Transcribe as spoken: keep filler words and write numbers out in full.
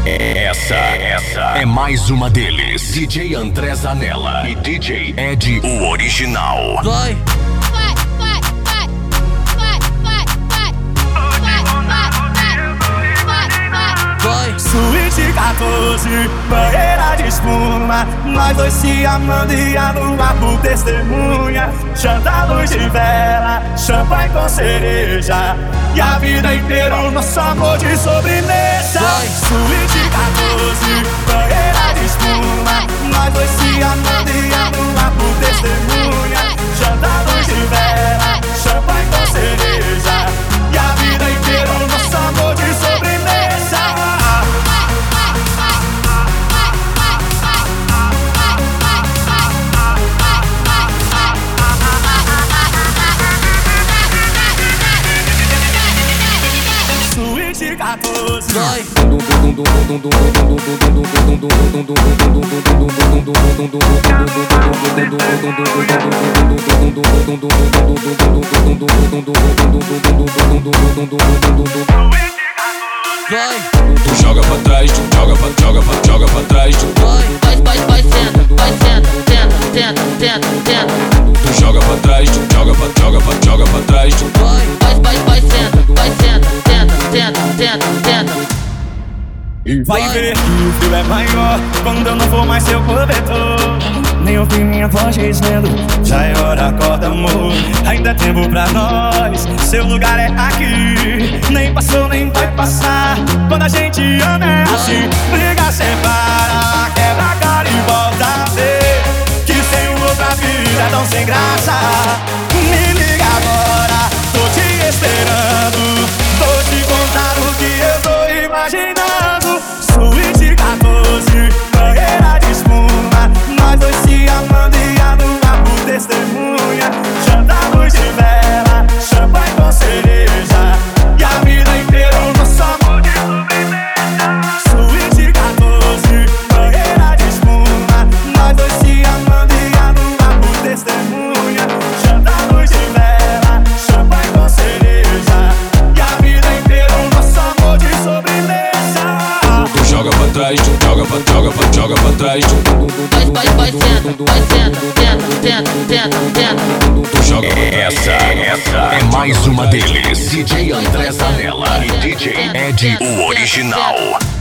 Essa, essa é mais uma deles. D J André Zanella e D J Ed, o original. Vai. Vai, vai, vai, vai, vai, vai, vai, vai, Vai. Suíte quatorze, banheira de espuma, nós dois se amando e a lua por testemunha. Chanta luz de vela, champanhe com cereja, e a vida inteira o nosso amor de sobremesa. Vai. Suíte quatorze, banheira de espuma, nós dois se amando e a lua por testemunha. Chanta luz de vela, champanhe com cereja, e a vida inteira o nosso amor de sobremesa. Vai. Vai. Tu joga pra trás, tu joga pra, joga pra, joga pra trás, tu Vai. Vai, vai, vai, senta, vai, senta, senta, senta, senta, senta. Tu joga pra trás, tu joga pra, joga pra, joga pra trás, tu Vai, vai, vai, vai, senta, vai, senta, senta, senta, senta, senta. E vai ver que o frio é maior quando eu não for mais seu cobertor. Nem ouvi minha voz dizendo, já é hora, acorda amor. Ainda é tempo pra nós, seu lugar é aqui. Nem passou, nem vai passar, quando a gente ama é assim. Liga, separa, quebra a cara e volta a ver que sem um outro a vida é tão sem graça. Me liga agora, tô te esperando, tô te contando o que eu tô imaginando. Suíte quatorze, banheira de espuma, nós dois se amando e a lua por testemunha. Chanta luz de vela, champanhe com cereja, e a vida inteira o nosso amor de sobremesa. Suíte quatorze, banheira de espuma, nós dois se amando e a lua por testemunha. Chanta luz de vela, champanhe com cereja, e a vida inteira o nosso amor de sobremesa. joga pra trás, tu joga pra, joga pra, joga pra trás, tu Vai, vai, vai, senta, vai, senta, senta, senta, senta, senta. Tu joga pra Essa, essa é mais uma deles. D J André Zanella e D J Ed, o original.